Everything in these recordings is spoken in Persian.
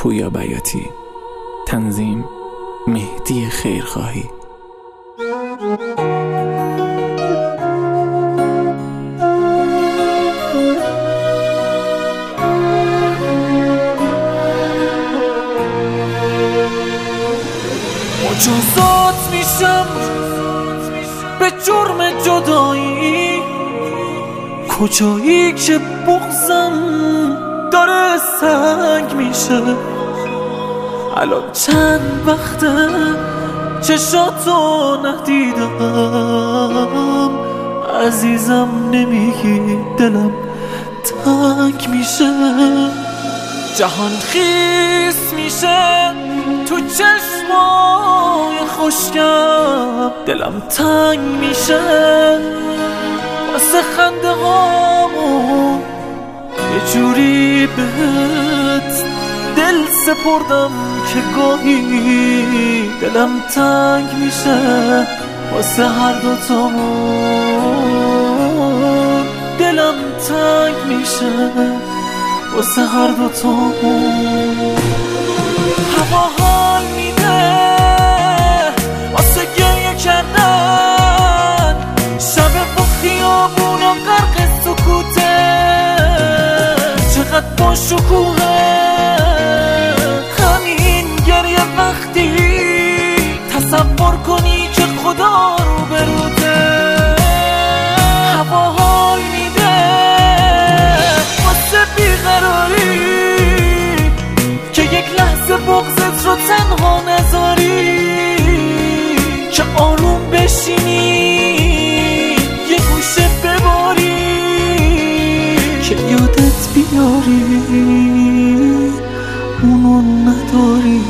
پویا بیاتی. تنظیم مهدی خیرخواهی. مجازات میشم به جرم جدایی، کجایی که بغضم داره سنگ میشه. الان چند وقته چشاتو ندیدم، عزیزم نمیگی دلم تنگ میشه. جهان خیس میشه تو چشمای خشکم، دلم تنگ میشه واسه خنده هامون. یه جوری بهت دل سپردم که گاهی دلم تنگ میشه واسه هر دوتامون. دلم تنگ میشه واسه هر دوتامون. هوا حال میده واسه گریه کردن، شب و خیابون و غرق سکوته. چقدر با شکوهه همین گریه وقتی تصور کنی که خدا رو بروده. هوا حال میده واسه بیقراری که یک لحظه بغضت رو تنها نذاری، که آروم بشینی یه گوشه بباری، که یادت بیاری اونو نداری.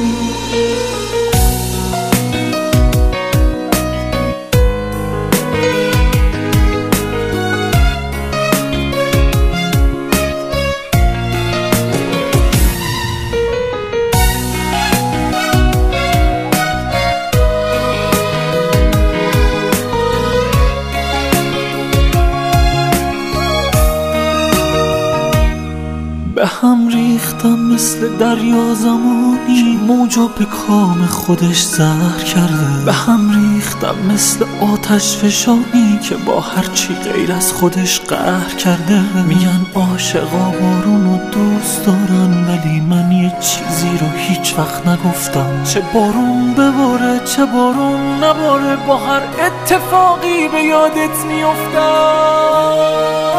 به هم ریختم مثل دریا زمانی، موجا به کام خودش زهر کرده. به هم ریختم مثل آتش فشانی که با هرچی غیر از خودش قهر کرده. میگن عاشقا بارونو دوست دارن، ولی من یه چیزی رو هیچ وقت نگفتم. چه بارون بباره چه بارون نباره، با هر اتفاقی به یادت میافتم.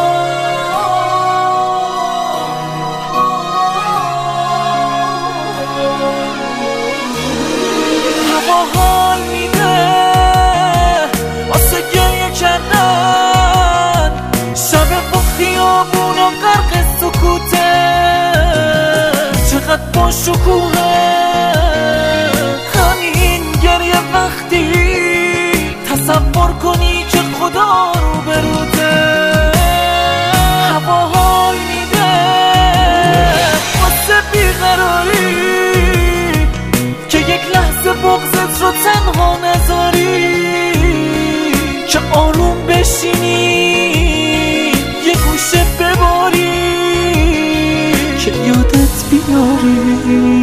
حال میده واسه گریه کردن، شب و خیابون و غرق سکوته. چقدر با شکوهه همین گریه وقتی تصور کنی که خدا رو بروده. هوا حال میده واسه بیقراری که یک لحظه بغضت رو تنها نذاری، که آروم بشینی یه گوشه بباری، که یادت بیاری